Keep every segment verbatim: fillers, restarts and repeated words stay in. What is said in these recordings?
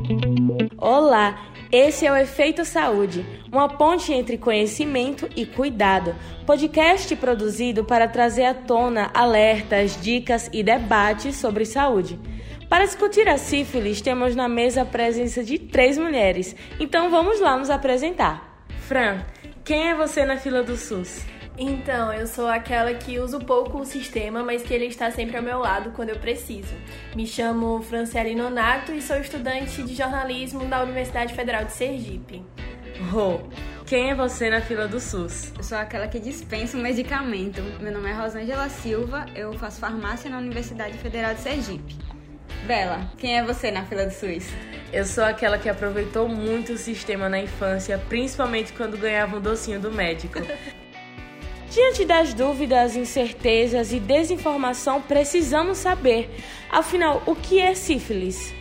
Olá, esse é o Efeito Saúde, uma ponte entre conhecimento e cuidado. Podcast produzido para trazer à tona alertas, dicas e debates sobre saúde. Para discutir a sífilis, temos na mesa a presença de três mulheres. Então vamos lá nos apresentar. Fran, quem é você na fila do SUS? Então, eu sou aquela que uso pouco o sistema, mas que ele está sempre ao meu lado quando eu preciso. Me chamo Franciele Nonato e sou estudante de jornalismo da Universidade Federal de Sergipe. Rô, quem é você na fila do SUS? Eu sou aquela que dispensa um medicamento. Meu nome é Rosângela Silva, eu faço farmácia na Universidade Federal de Sergipe. Bela, quem é você na fila do SUS? Eu sou aquela que aproveitou muito o sistema na infância, principalmente quando ganhava um docinho do médico. Diante das dúvidas, incertezas e desinformação, precisamos saber, afinal, o que é sífilis?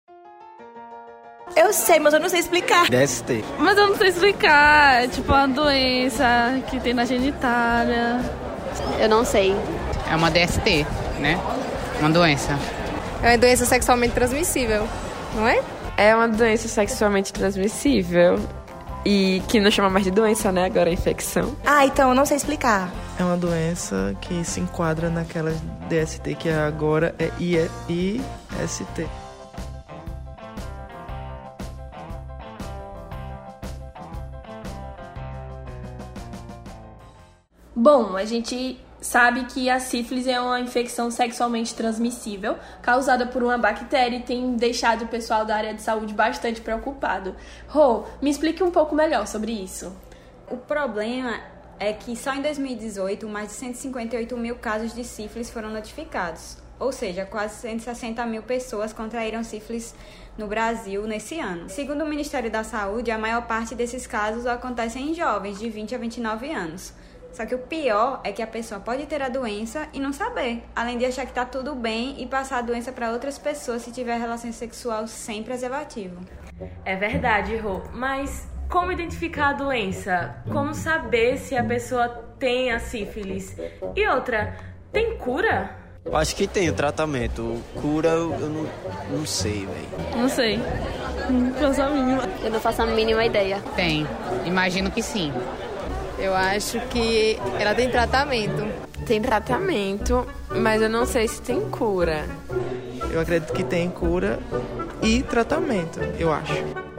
Eu sei, mas eu não sei explicar. D S T. Mas eu não sei explicar, é tipo uma doença que tem na genitália. Eu não sei. É uma D S T, né? Uma doença. É uma doença sexualmente transmissível, não é? É uma doença sexualmente transmissível. E que não chama mais de doença, né? Agora é infecção. Ah, então eu não sei explicar. É uma doença que se enquadra naquela D S T que agora é I S T. Bom, a gente sabe que a sífilis é uma infecção sexualmente transmissível causada por uma bactéria e tem deixado o pessoal da área de saúde bastante preocupado. Rô, me explique um pouco melhor sobre isso. O problema é que só em dois mil e dezoito, mais de cento e cinquenta e oito mil casos de sífilis foram notificados. Ou seja, quase cento e sessenta mil pessoas contraíram sífilis no Brasil nesse ano. Segundo o Ministério da Saúde, a maior parte desses casos acontecem em jovens de vinte a vinte e nove anos. Só que o pior é que a pessoa pode ter a doença e não saber, além de achar que tá tudo bem e passar a doença para outras pessoas se tiver relação sexual sem preservativo. É verdade, Rô, mas como identificar a doença? Como saber se a pessoa tem a sífilis? E outra, tem cura? Eu acho que tem o tratamento. Cura eu não, não sei, velho. Não sei. Não faço a mínima. Eu não faço a mínima ideia. Tem. Imagino que sim. Eu acho que ela tem tratamento. Tem tratamento, mas eu não sei se tem cura. Eu acredito que tem cura e tratamento, eu acho.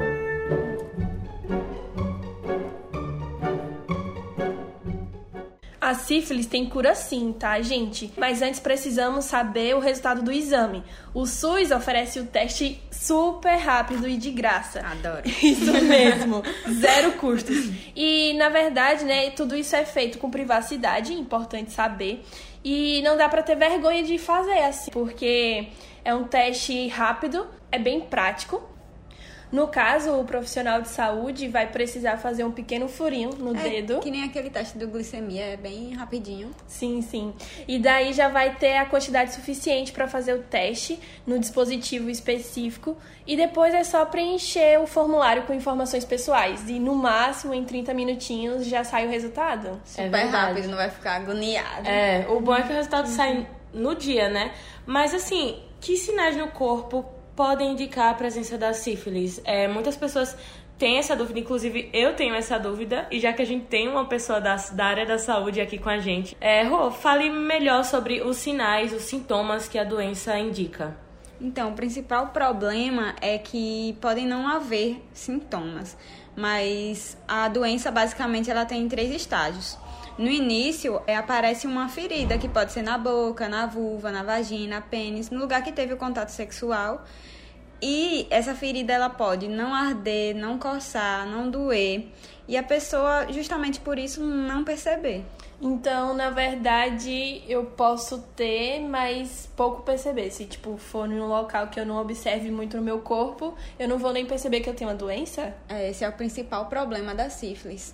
A sífilis tem cura sim, tá, gente? Mas antes precisamos saber o resultado do exame. O SUS oferece o teste super rápido e de graça. Adoro. Isso mesmo, zero custos. E, na verdade, né, tudo isso é feito com privacidade, importante saber. E não dá pra ter vergonha de fazer assim, porque é um teste rápido, é bem prático. No caso, o profissional de saúde vai precisar fazer um pequeno furinho no é, dedo. Que nem aquele teste do glicemia, é bem rapidinho. Sim, sim. E daí já vai ter a quantidade suficiente para fazer o teste no dispositivo específico. E depois é só preencher o formulário com informações pessoais. E no máximo, em trinta minutinhos, já sai o resultado. Super é rápido, não vai ficar agoniado. É, o bom é que o resultado sai no dia, né? Mas assim, que sinais no corpo podem indicar a presença da sífilis? É, muitas pessoas têm essa dúvida, inclusive eu tenho essa dúvida, e já que a gente tem uma pessoa da, da área da saúde aqui com a gente, é, Rô, fale melhor sobre os sinais, os sintomas que a doença indica. Então, o principal problema é que podem não haver sintomas, mas a doença basicamente ela tem três estágios. No início, é, aparece uma ferida, que pode ser na boca, na vulva, na vagina, pênis, no lugar que teve o contato sexual. E essa ferida ela pode não arder, não coçar, não doer. E a pessoa, justamente por isso, não perceber. Então, na verdade, eu posso ter, mas pouco perceber. Se, tipo, for num local que eu não observe muito no meu corpo, eu não vou nem perceber que eu tenho uma doença? É, esse é o principal problema da sífilis.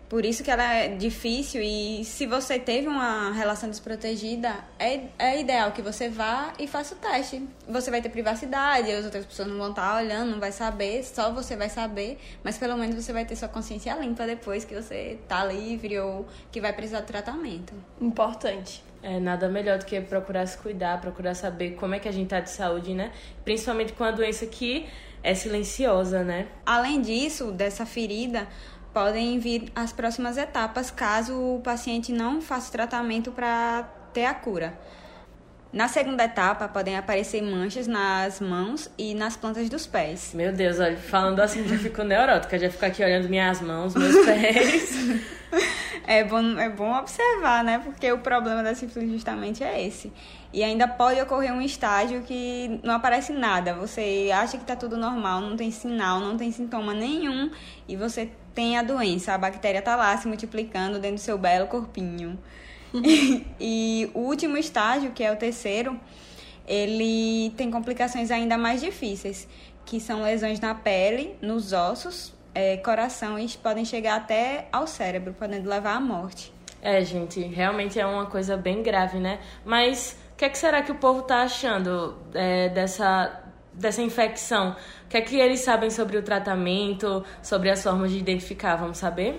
por isso que ela é difícil e se você teve uma relação desprotegida, é, é ideal que você vá e faça o teste. Você vai ter privacidade, as outras pessoas não vão estar olhando, não vai saber, só você vai saber, mas pelo menos você vai ter sua consciência limpa depois que você tá livre ou que vai precisar de tratamento. Importante. É nada melhor do que procurar se cuidar, procurar saber como é que a gente tá de saúde, né? Principalmente com a doença que é silenciosa, né? Além disso, dessa ferida, podem vir as próximas etapas caso o paciente não faça tratamento para ter a cura. Na segunda etapa, podem aparecer manchas nas mãos e nas plantas dos pés. Meu Deus, olha, falando assim, já fico neurótica, já fico aqui olhando minhas mãos, meus pés. É bom, é bom observar, né? Porque o problema da sífilis justamente é esse. E ainda pode ocorrer um estágio que não aparece nada. Você acha que tá tudo normal, não tem sinal, não tem sintoma nenhum e você tem a doença. A bactéria tá lá se multiplicando dentro do seu belo corpinho. e, e o último estágio, que é o terceiro, ele tem complicações ainda mais difíceis, que são lesões na pele, nos ossos, é, coração e podem chegar até ao cérebro, podendo levar à morte. É, gente, realmente é uma coisa bem grave, né? Mas o que, é que será que o povo tá achando é, dessa, dessa infecção? O que é que eles sabem sobre o tratamento, sobre as formas de identificar? Vamos saber?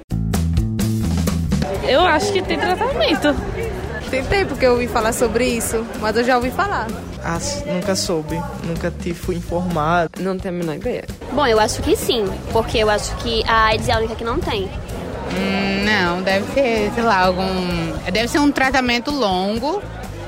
Eu acho que tem tratamento. Tem tempo que eu ouvi falar sobre isso, mas eu já ouvi falar. Ah, nunca soube, nunca te fui informado. Não tenho a menor ideia. Bom, eu acho que sim, porque eu acho que a AIDS é a única que não tem. Hum, não, deve ser, sei lá, algum... Deve ser um tratamento longo.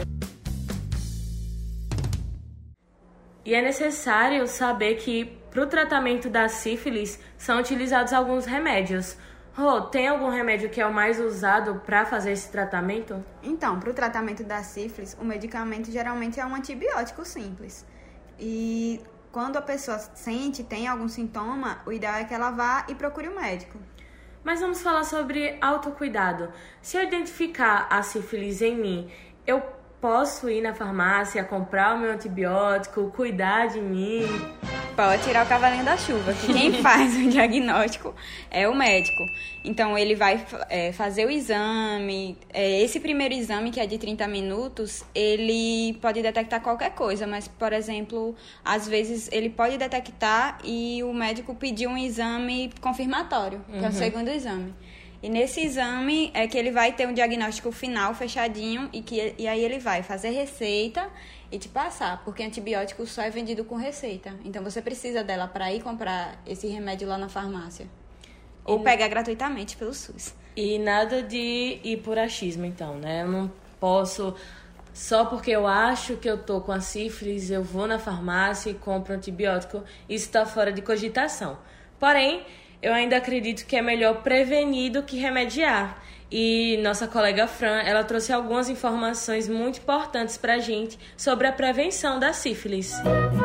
E é necessário saber que para o tratamento da sífilis são utilizados alguns remédios. Rô, tem algum remédio que é o mais usado para fazer esse tratamento? Então, para o tratamento da sífilis, o medicamento geralmente é um antibiótico simples. E quando a pessoa sente, tem algum sintoma, o ideal é que ela vá e procure o médico. Mas vamos falar sobre autocuidado. Se eu identificar a sífilis em mim, eu posso ir na farmácia, comprar o meu antibiótico, cuidar de mim? Pode tirar o cavalinho da chuva, que quem faz o diagnóstico é o médico. Então, ele vai é, fazer o exame. É, esse primeiro exame, que é de trinta minutos, ele pode detectar qualquer coisa, mas, por exemplo, às vezes ele pode detectar e o médico pedir um exame confirmatório, que uhum. é o segundo exame. E nesse exame é que ele vai ter um diagnóstico final fechadinho e, que, e aí ele vai fazer receita e te passar, porque antibiótico só é vendido com receita. Então você precisa dela para ir comprar esse remédio lá na farmácia. Ou e pegar gratuitamente pelo SUS. E nada de ir por achismo, então, né? Eu não posso, só porque eu acho que eu tô com a sífilis, eu vou na farmácia e compro antibiótico. Isso está fora de cogitação. Porém, eu ainda acredito que é melhor prevenir do que remediar. E nossa colega Fran, ela trouxe algumas informações muito importantes pra gente sobre a prevenção da sífilis.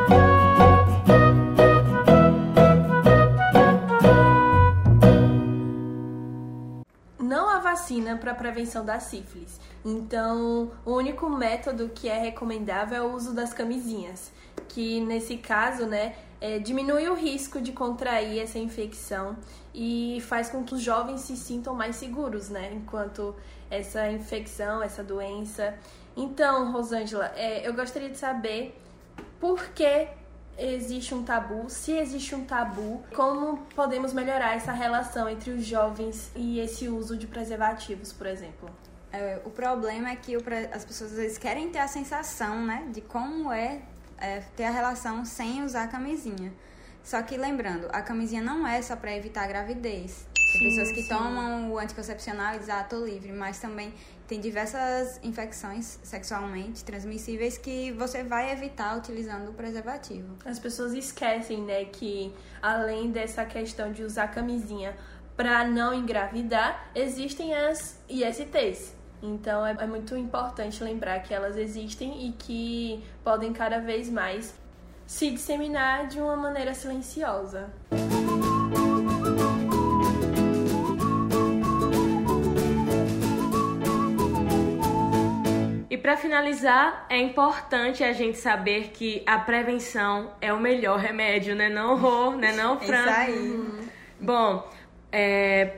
Não há vacina para prevenção da sífilis. Então, o único método que é recomendável é o uso das camisinhas, que nesse caso, né, é, diminui o risco de contrair essa infecção e faz com que os jovens se sintam mais seguros, né, enquanto essa infecção, essa doença. Então, Rosângela, é, eu gostaria de saber por que existe um tabu, se existe um tabu, como podemos melhorar essa relação entre os jovens e esse uso de preservativos, por exemplo. É, o problema é que o, as pessoas às vezes querem ter a sensação, né, de como é, é ter a relação sem usar a camisinha. Só que lembrando, a camisinha não é só para evitar a gravidez. Tem sim, pessoas que sim. tomam o anticoncepcional e dizem, ah, tô livre, mas também tem diversas infecções sexualmente transmissíveis que você vai evitar utilizando o preservativo. As pessoas esquecem, né, que além dessa questão de usar camisinha para não engravidar, existem as I S Ts. Então é, é muito importante lembrar que elas existem e que podem cada vez mais se disseminar de uma maneira silenciosa. E para finalizar, é importante a gente saber que a prevenção é o melhor remédio, né não, Rô? Né não, Fran? Isso aí. Bom, é,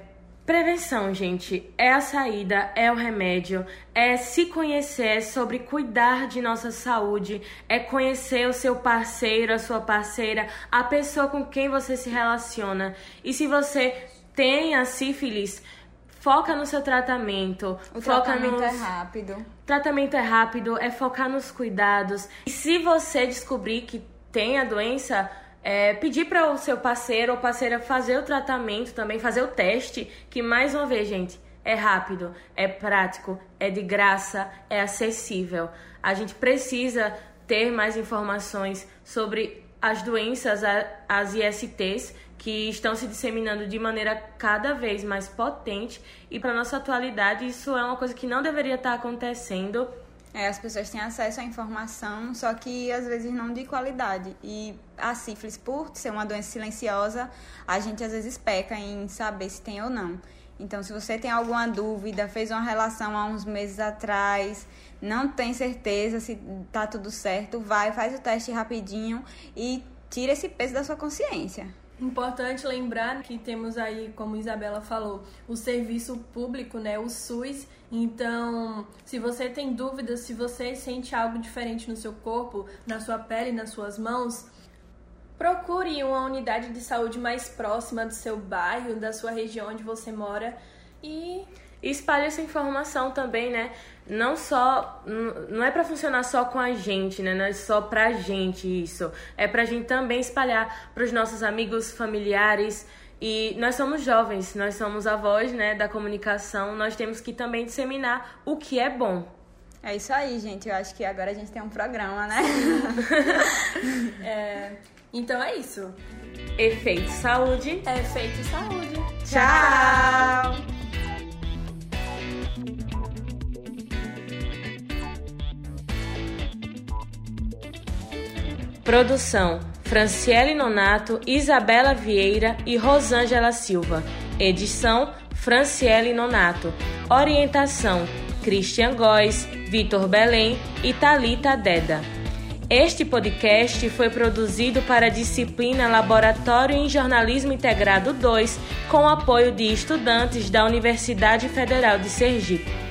Prevenção, gente, é a saída, é o remédio, é se conhecer, é sobre cuidar de nossa saúde, é conhecer o seu parceiro, a sua parceira, a pessoa com quem você se relaciona. E se você tem a sífilis, foca no seu tratamento. O foca tratamento nos... é rápido. Tratamento é rápido, é focar nos cuidados. E se você descobrir que tem a doença, é, pedir para o seu parceiro ou parceira fazer o tratamento também, fazer o teste, que mais uma vez, gente, é rápido, é prático, é de graça, é acessível. A gente precisa ter mais informações sobre as doenças, as I S Ts, que estão se disseminando de maneira cada vez mais potente, e para nossa atualidade isso é uma coisa que não deveria estar acontecendo. É, as pessoas têm acesso à informação, só que às vezes não de qualidade. E a sífilis, por ser uma doença silenciosa, a gente às vezes peca em saber se tem ou não. Então, se você tem alguma dúvida, fez uma relação há uns meses atrás, não tem certeza se tá tudo certo, vai, faz o teste rapidinho e tira esse peso da sua consciência. Importante lembrar que temos aí, como Isabela falou, o serviço público, né, o SUS. Então, se você tem dúvidas, se você sente algo diferente no seu corpo, na sua pele, nas suas mãos, procure uma unidade de saúde mais próxima do seu bairro, da sua região onde você mora e... E espalhe essa informação também, né? Não só... Não é pra funcionar só com a gente, né? Não é só pra gente isso. É pra gente também espalhar pros nossos amigos, familiares. E nós somos jovens, nós somos a voz, né, da comunicação. Nós temos que também disseminar o que é bom. É isso aí, gente. Eu acho que agora a gente tem um programa, né? é... Então é isso. Efeito Saúde. Efeito Saúde. Tchau! Produção: Franciele Nonato, Isabela Vieira e Rosângela Silva. Edição: Franciele Nonato. Orientação: Christian Góes, Vitor Belém e Thalita Deda. Este podcast foi produzido para a disciplina Laboratório em Jornalismo Integrado dois, com apoio de estudantes da Universidade Federal de Sergipe.